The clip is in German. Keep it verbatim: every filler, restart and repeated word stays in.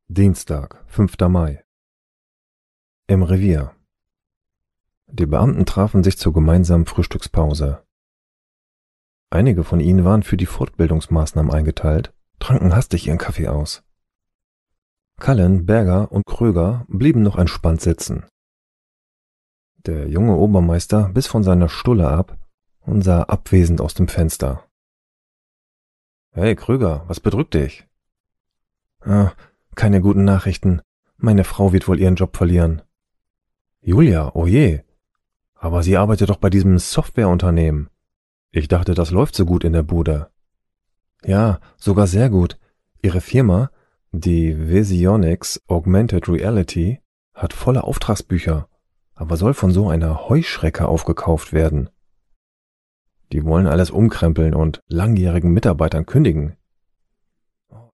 Dienstag, fünfter Mai. Im Revier. Die Beamten trafen sich zur gemeinsamen Frühstückspause. Einige von ihnen waren für die Fortbildungsmaßnahmen eingeteilt, tranken hastig ihren Kaffee aus. Cullen, Berger und Kröger blieben noch entspannt sitzen. Der junge Obermeister biss von seiner Stulle ab und sah abwesend aus dem Fenster. »Hey, Kröger, was bedrückt dich?« »Ah, keine guten Nachrichten. Meine Frau wird wohl ihren Job verlieren.« »Julia, oh je. Aber sie arbeitet doch bei diesem Softwareunternehmen. Ich dachte, das läuft so gut in der Bude.« »Ja, sogar sehr gut. Ihre Firma, die Visionics Augmented Reality, hat volle Auftragsbücher, aber soll von so einer Heuschrecke aufgekauft werden. Die wollen alles umkrempeln und langjährigen Mitarbeitern kündigen.